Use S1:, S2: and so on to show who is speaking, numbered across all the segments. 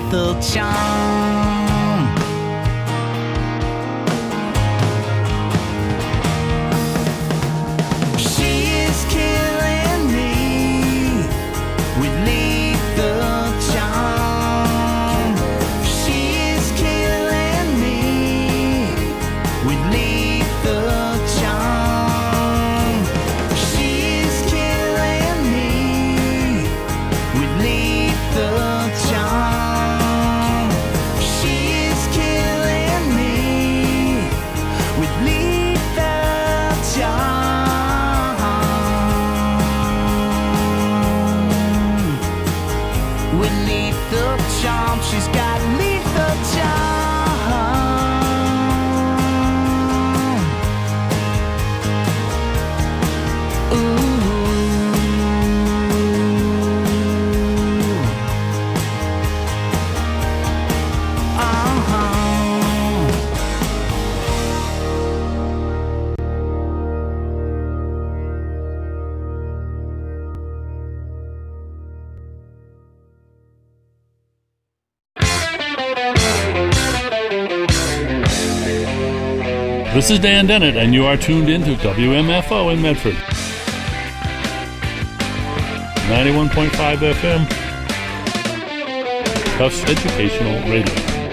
S1: lethal charm. She is killing me with lethal charm. She is killing me with lethal charm. She is killing me with lethal charm. She is killing me with lethal charm. With lethal charm, she's got lethal charm. Ooh.
S2: This is Dan Dennett, and you are tuned into WMFO in Medford. 91.5 FM. Tufts Educational Radio.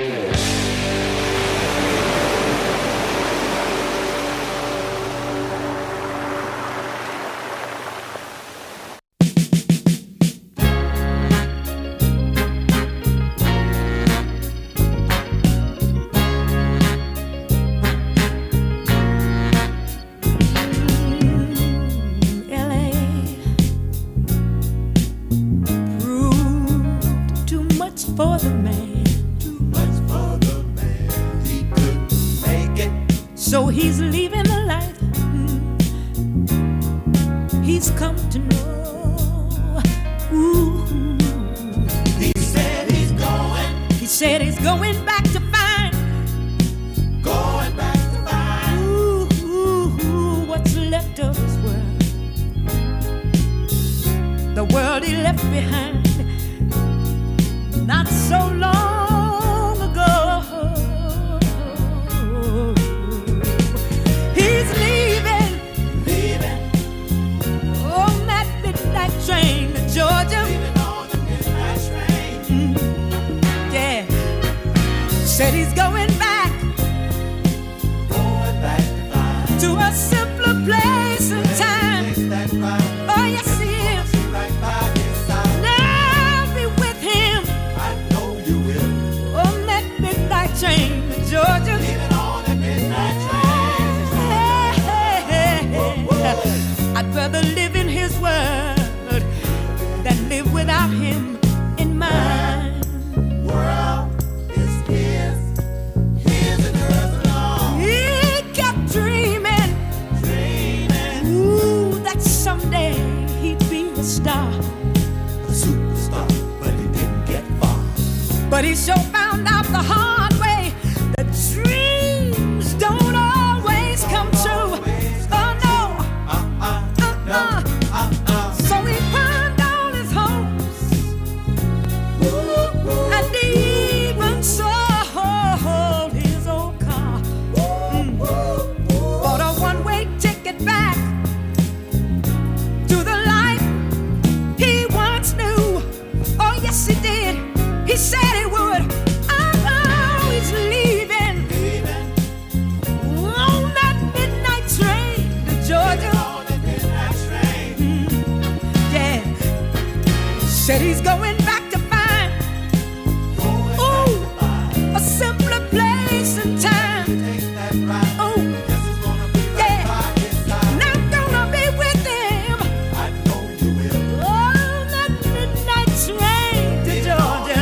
S3: For the man, too much for the man, he couldn't make it. So he's leaving the life he's come to know. Ooh. He said he's going back to find, ooh, what's left of his world, the world he left behind not so long ago. He's leaving on that midnight train to Georgia. Leaving on the midnight train. Yeah. Said he's going back to a simpler place and time. Oh yes he is. Train to Georgia. Leaving on that midnight train. I'd rather live in his world than live without him in mine. World is his and hers alone. He kept dreaming, ooh, that someday he'd be a star, a superstar, but he didn't get far. But he sure found out the hard way. Dreams don't always come true. Oh no. So he burned all his hopes, and he even sold his old car. Bought a one-way ticket back to the life he once knew. Oh yes he did. He said he would. He's leaving on that midnight train to Georgia. Yeah. Said he's going back to find, ooh, a simpler place and time. Oh, yeah. And I'm gonna be with him on that midnight train to Georgia.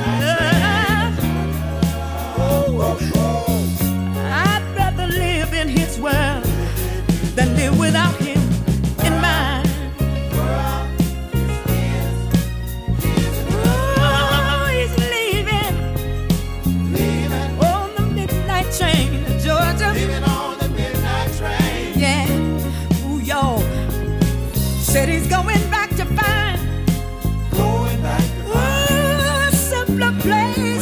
S3: I'd rather live in his world than live without him in mine. Oh, he's leaving on the midnight train to Georgia. Leaving on the midnight train. Yeah. Ooh, y'all. Said he's going back to find, a simpler place.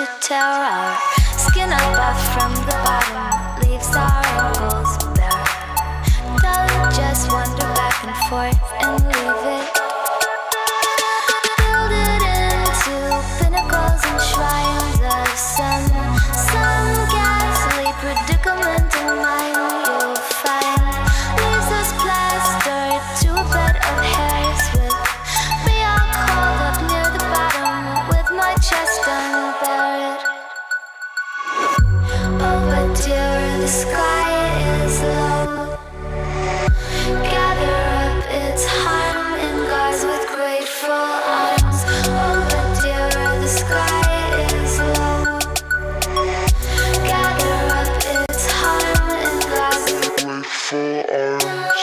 S4: to tear our skin up from the bottom, leaves our ankles bare. Don't just wander back and forth and leave it. Build it into pinnacles and shrines of some ghastly predicament in mind you'll find. Leaves us plastered to a bed of hairs with me all curled up near the bottom with my chest unbared. Oh, but dear, the sky is low. Gather up its harm in gauze with grateful arms. Oh, but dear, the sky is low. Gather up its harm in gauze with grateful arms.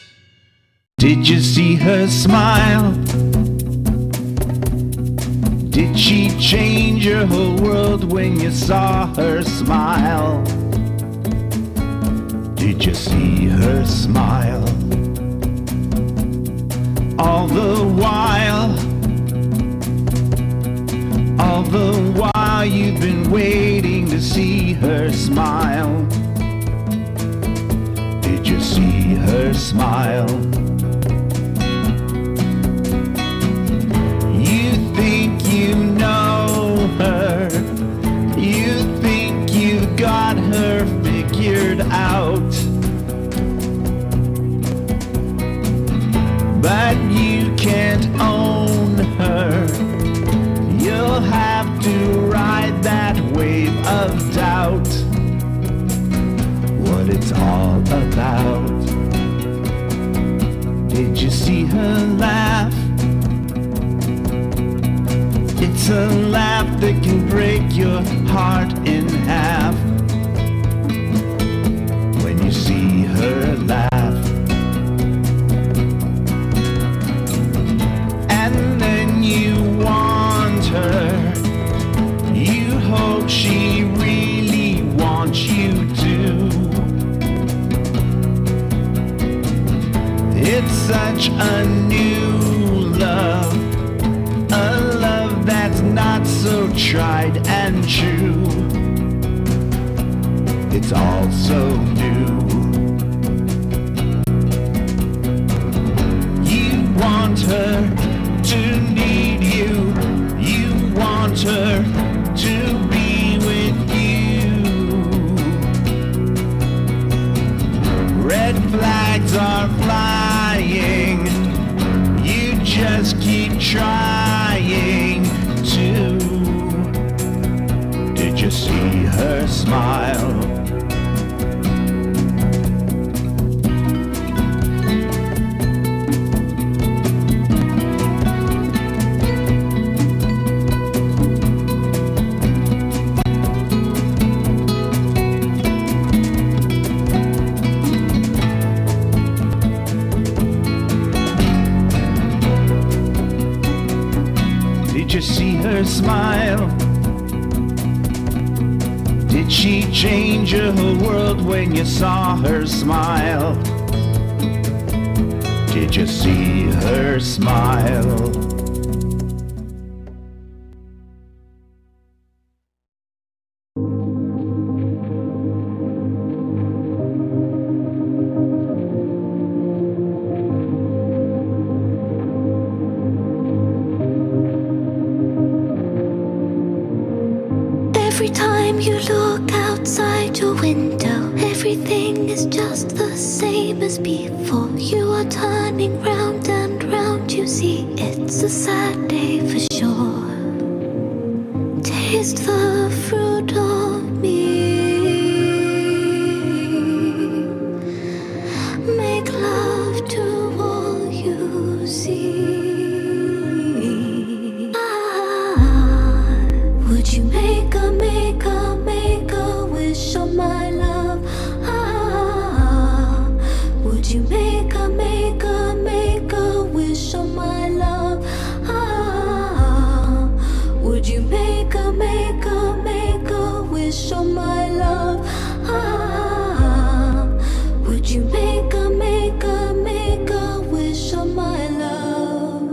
S1: Did you see her smile? Did she change your whole world when you saw her smile? Did you see her smile? All the while you've been waiting to see her smile. Did you see her smile? You think you know her, you think you've got her figured out, but you can't own her. You'll have to ride that wave of doubt, what it's all about. Did you see her laugh? It's a laugh that can break your heart in half. When you see her laugh, and then you want her, you hope she really wants you to. It's such a new love, a love that's not so tried and true. It's all so new. You want her to need you, you want her to be with you. Red flags are flying, you just keep trying to. Did you see her smile? Did you see her smile? Did she change your whole world when you saw her smile? Did you see her smile?
S4: Every time you look outside your window, everything is just the same as before. You are turning round and round, you see it's a sad day for sure. Taste the fruit of me, make love to all you see. Would you make a wish on my love? Would you make a wish on my love? Would you make a wish on my love? Would you make a wish on my love?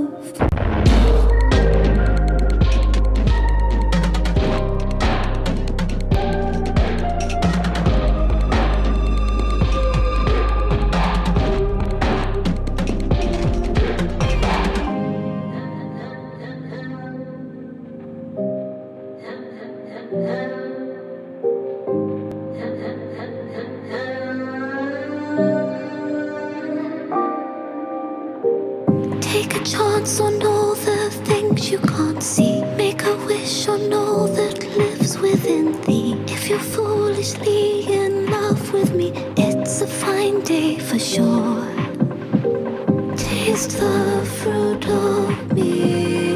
S4: Take a chance on all the things you can't see. Make a wish on all that lives within thee. If you're foolishly in love with me, it's a fine day for sure. Taste the fruit of me,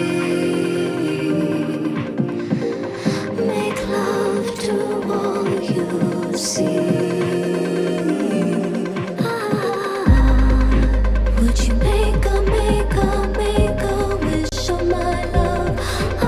S4: make love to all you see. Would you make a wish on my love?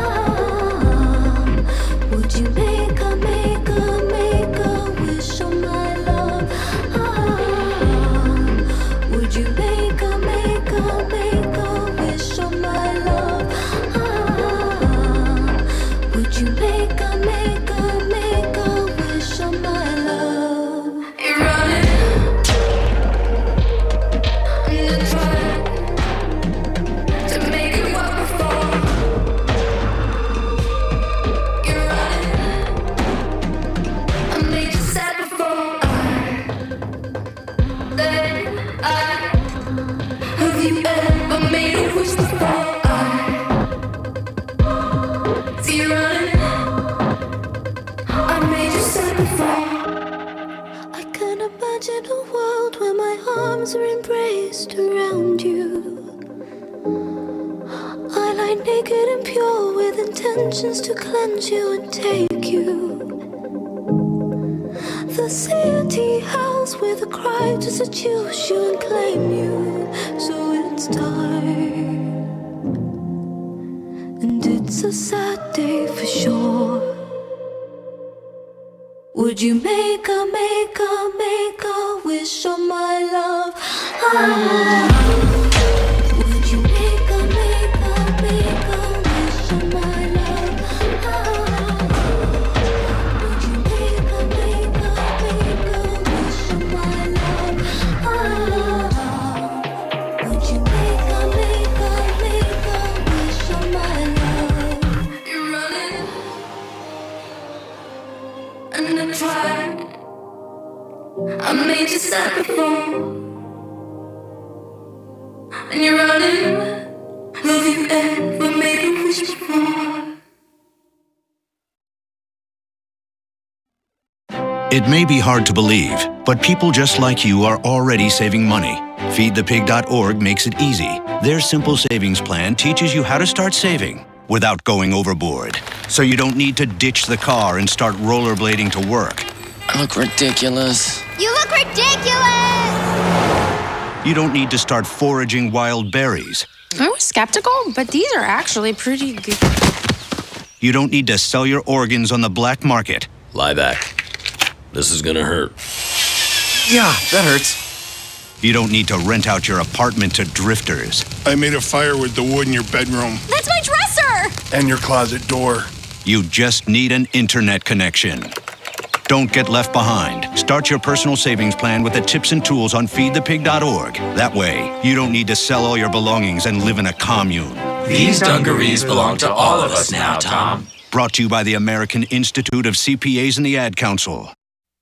S4: impure with intentions to cleanse you and take you. The city house with a cry to seduce you and claim you. So it's time, and it's a sad day for sure. Would you make a wish on my love? Would you make a wish on my love? Would you make a wish on my love? Would you make a wish on my love? You're running and I'm trying. I made you sad before, and you're running. Love you ever made a wish before?
S5: It may be hard to believe, but people just like you are already saving money. FeedThePig.org makes it easy. Their simple savings plan teaches you how to start saving without going overboard. So you don't need to ditch the car and start rollerblading to work.
S6: I look ridiculous.
S7: You look ridiculous!
S5: You don't need to start foraging wild berries.
S8: I was skeptical, but these are actually pretty good.
S5: You don't need to sell your organs on the black market.
S6: Lie back. This is gonna hurt.
S9: Yeah, that hurts.
S5: You don't need to rent out your apartment to drifters.
S9: I made a fire with the wood in your bedroom.
S7: That's my dresser!
S9: And your closet door.
S5: You just need an internet connection. Don't get left behind. Start your personal savings plan with the tips and tools on feedthepig.org. That way, you don't need to sell all your belongings and live in a commune.
S10: These dungarees belong to all of us now, Tom.
S5: Brought to you by the American Institute of CPAs and the Ad Council.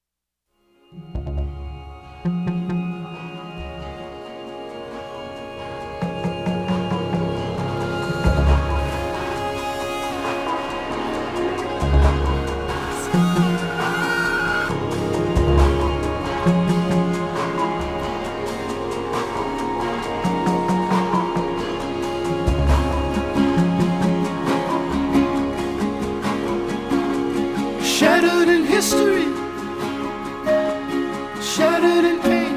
S1: Shattered in history, shattered in pain.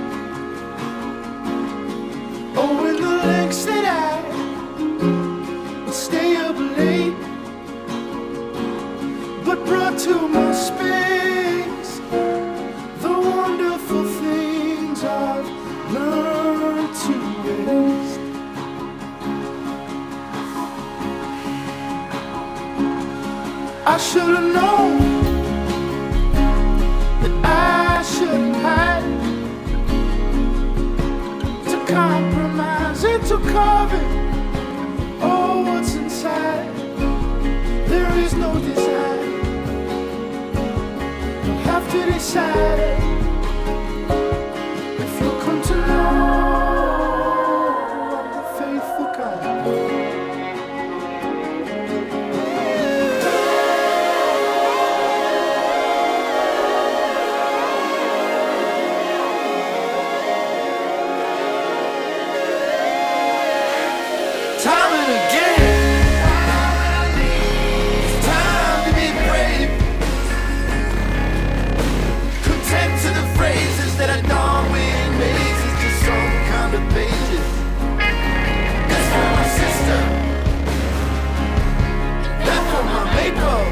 S1: Oh, in the lengths that I would stay up late, but brought to my space the wonderful things I've learned to waste. I should have known I shouldn't hide, to compromise and to carve oh, what's inside. There is no desire. You have to decide if you'll come to know the faithful God. Time and again, it's time to be brave. Content to the phrases that are done with mazes, just some kind of pages. That's for my sister, that's for my makeup.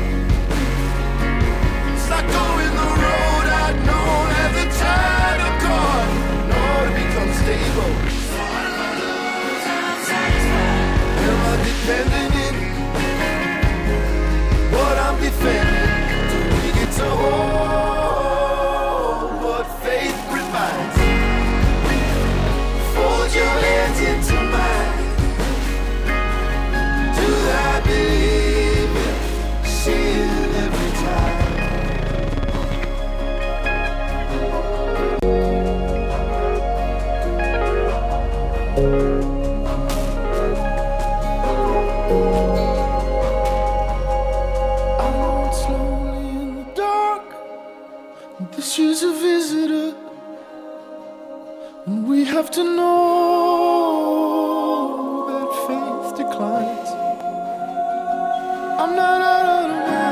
S1: It's like going the road I'd known at the time of God, in order to become stable. Depending in what I'm defending, we get to hold what faith provides. Fold your hands into mine. Do I believe it? See it every time. She's a visitor, and we have to know that faith declines. I'm not out of the world.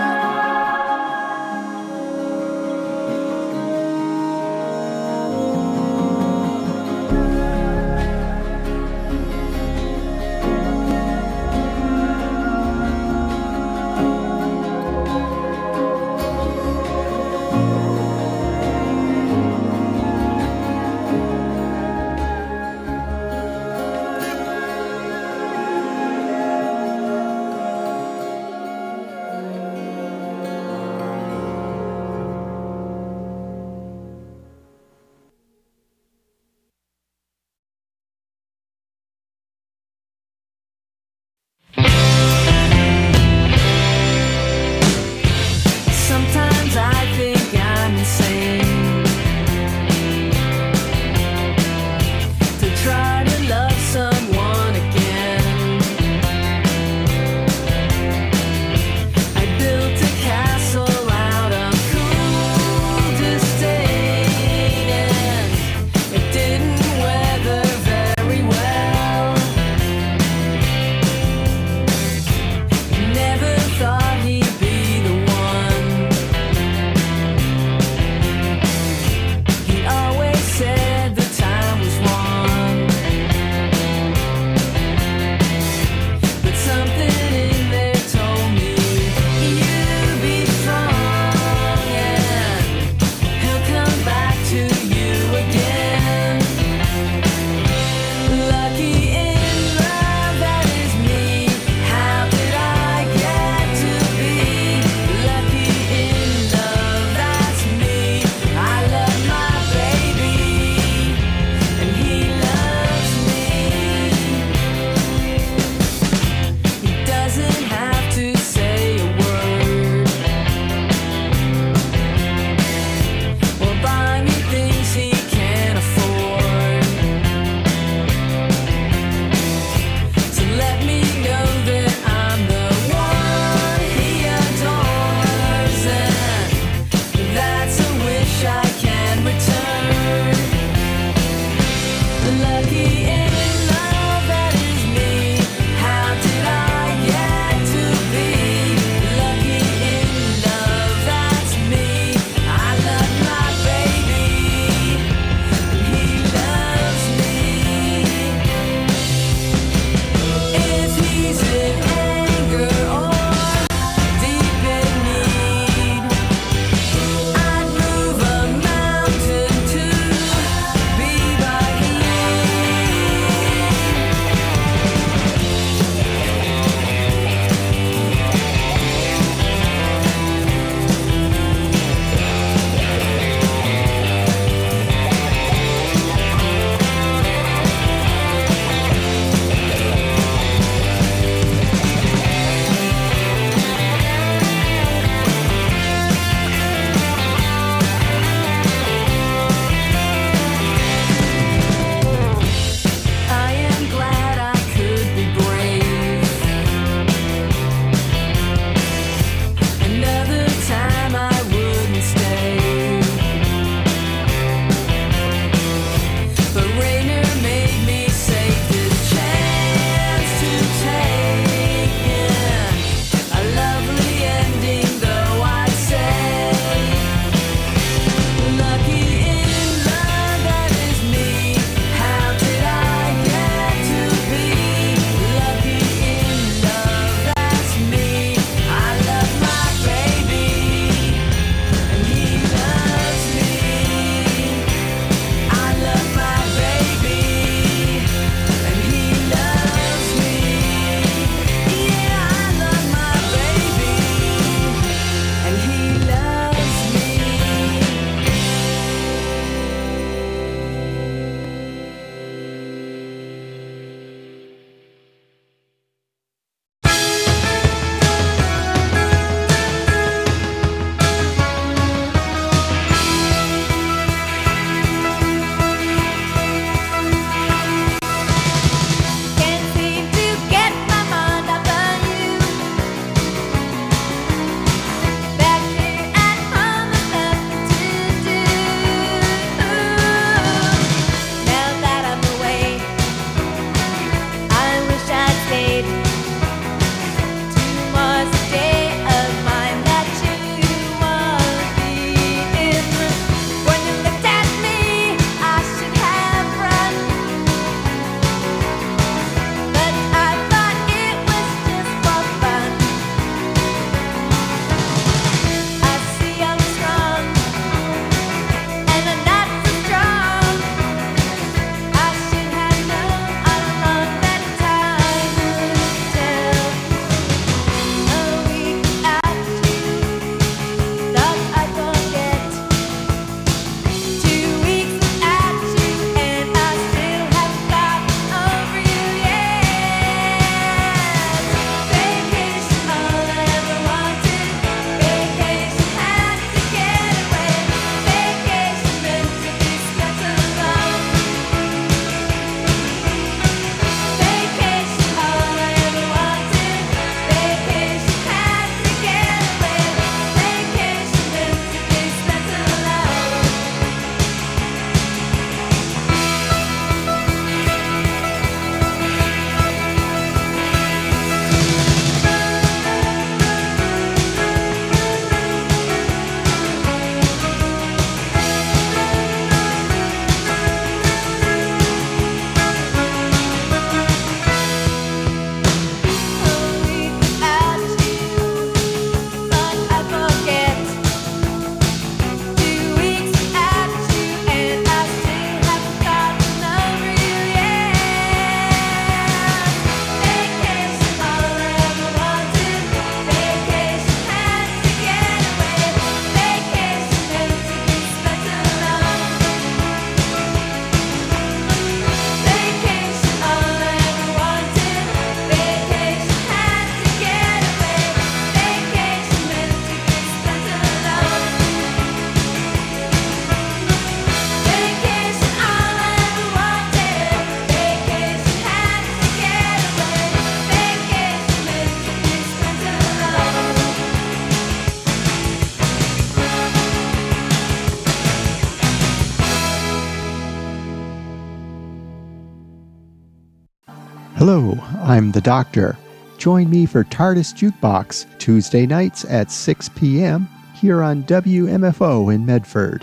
S11: Hello, I'm the Doctor. Join me for TARDIS Jukebox Tuesday nights at 6 p.m. here on WMFO in Medford.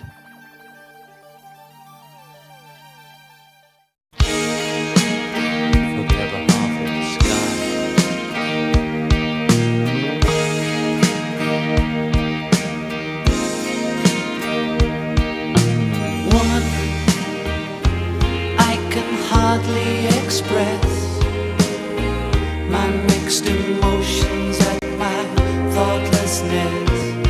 S12: Woman, I can hardly express my mixed emotions at my thoughtlessness.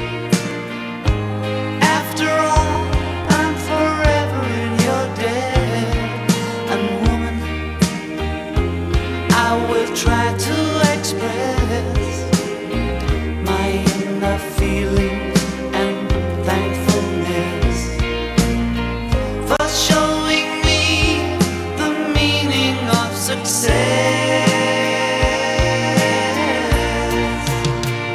S12: After all, I'm forever in your debt. And woman, I will try to express my inner feelings and thankfulness for showing me the meaning of success.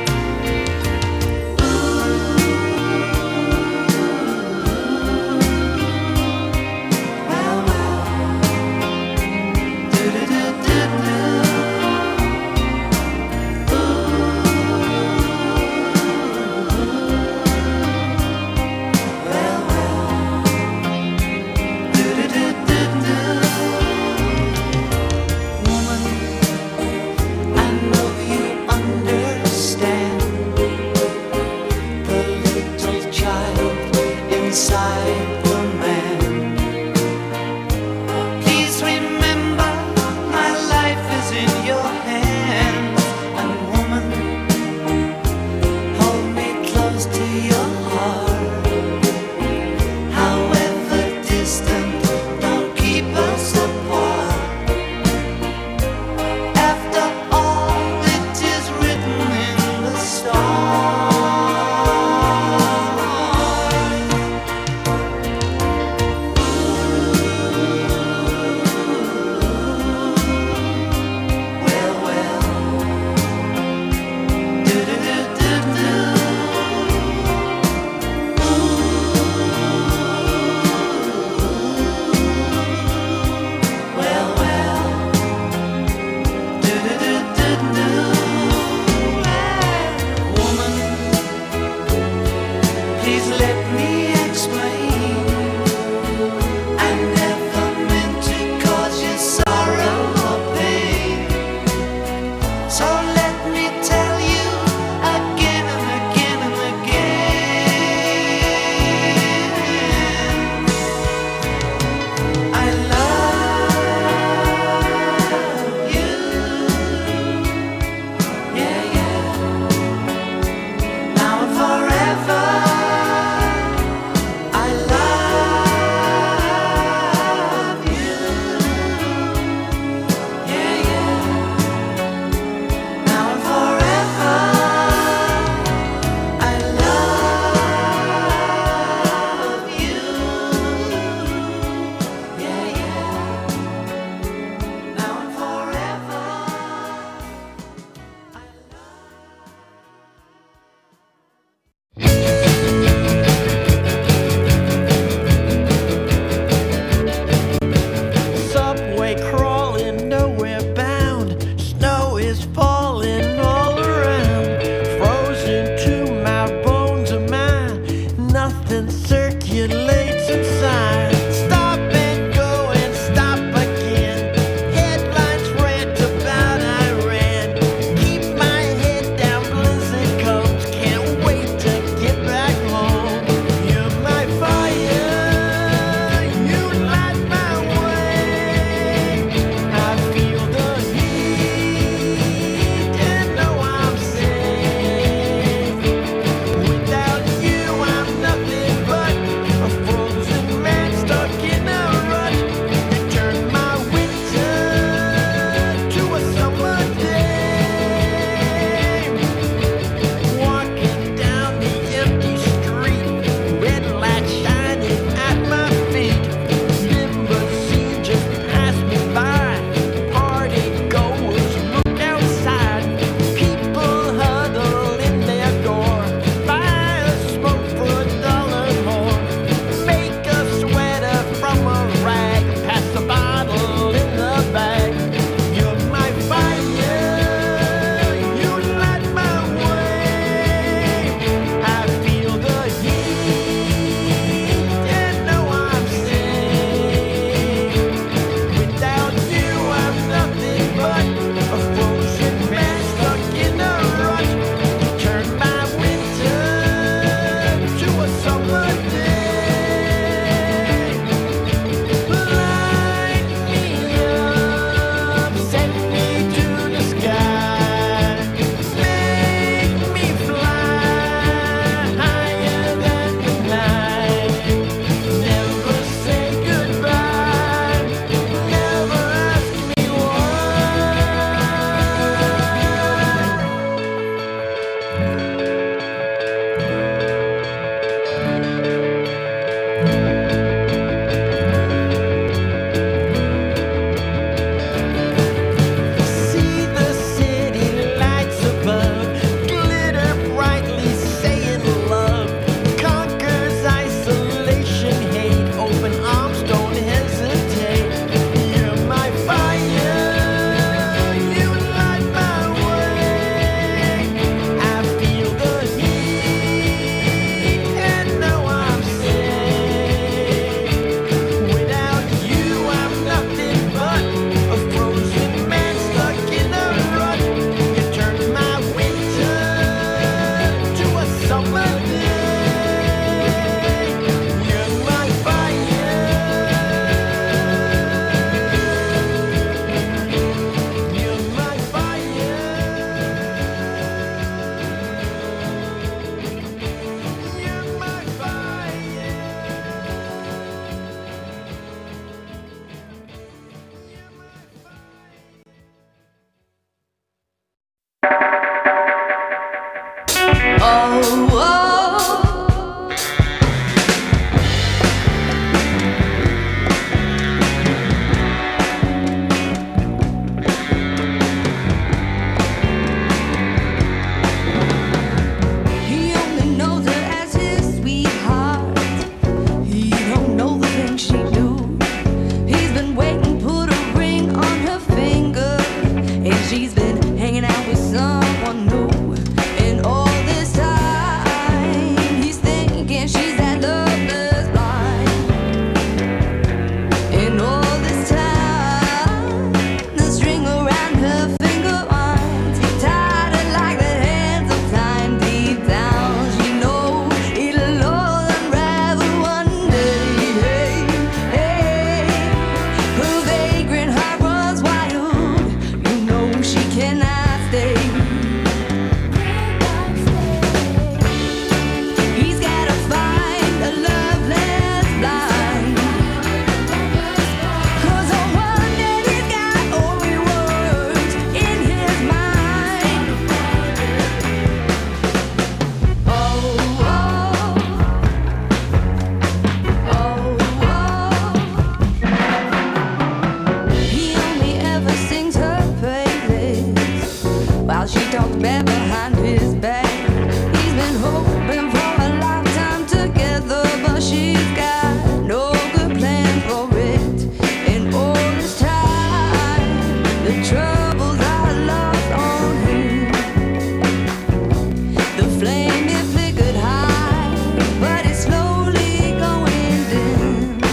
S3: The flame it flickered high, but it's slowly going dim.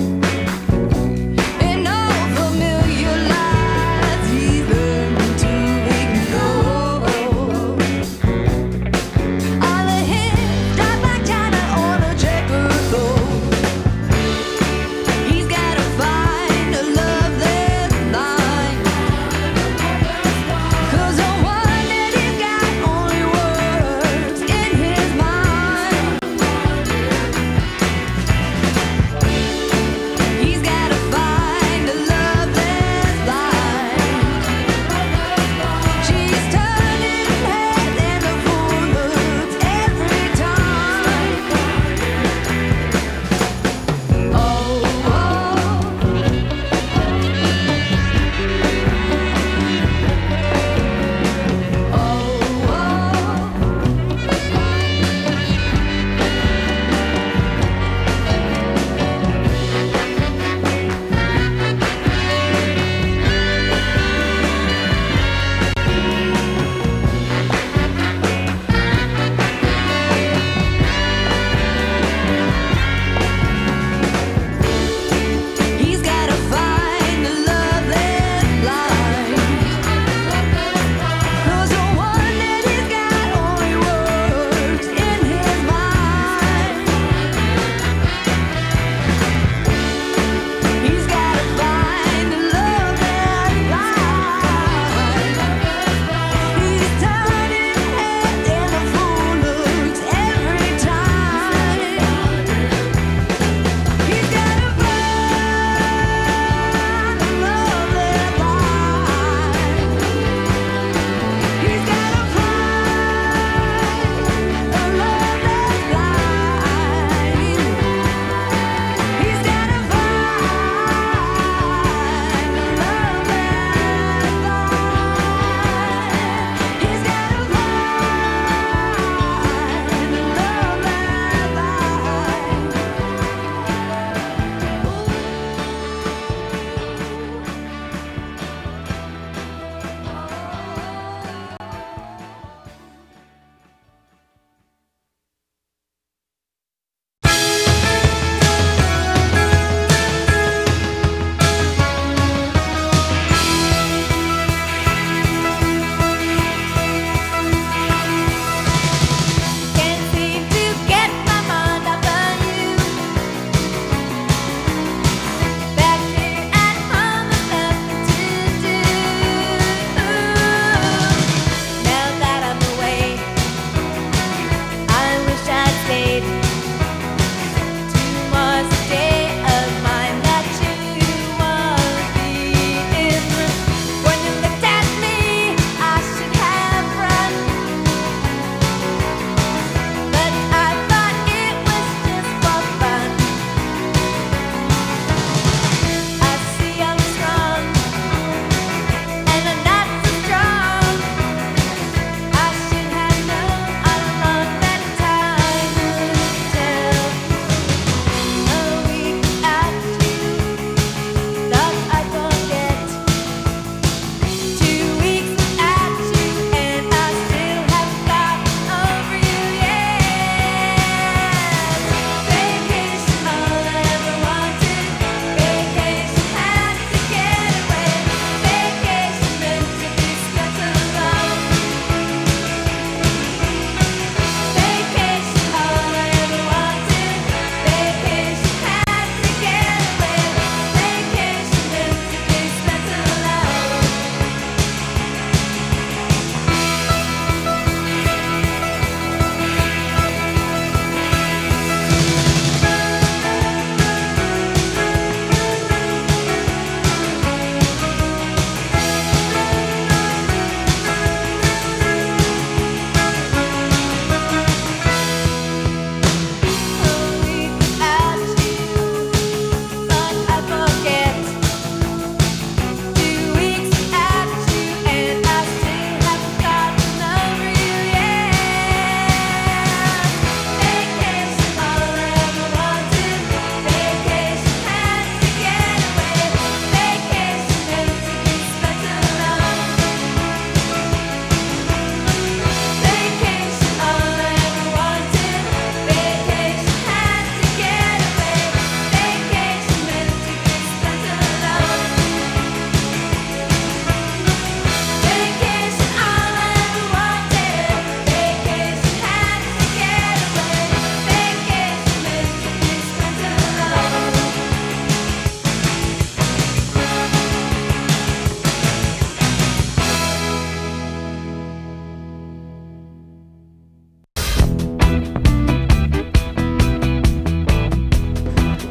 S3: In all familiar lights, he's learned to ignore. All the hits drop like China on a checkerboard. He's gotta find a love that's blind. 'Cause the one that he's got only works in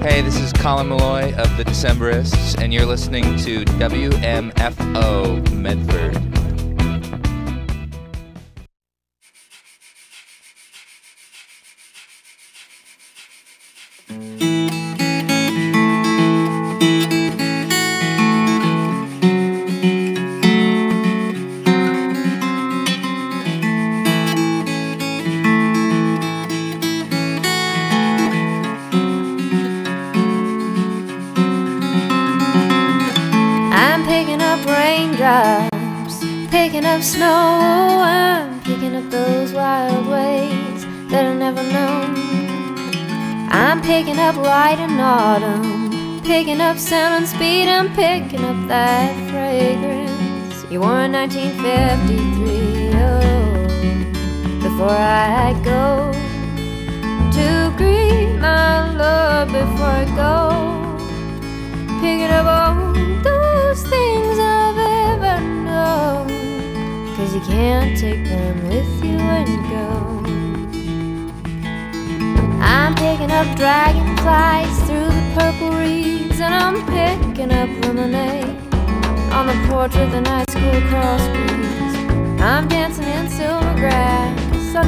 S13: Hey, this is Colin Malloy of the Decemberists, and you're listening to WMFO Medford.
S14: Picking up snow, I'm picking up those wild ways that I've never known. I'm picking up light and autumn, picking up sound and speed, I'm picking up that fragrance you wore in 1953. Oh, before I go to greet my love, before I go picking up all those things I've ever known, 'cause you can't take them with you when you go. I'm picking up dragonflies through the purple reeds, and I'm picking up lemonade on the porch with a nice cool cross breeze. I'm dancing in silver grass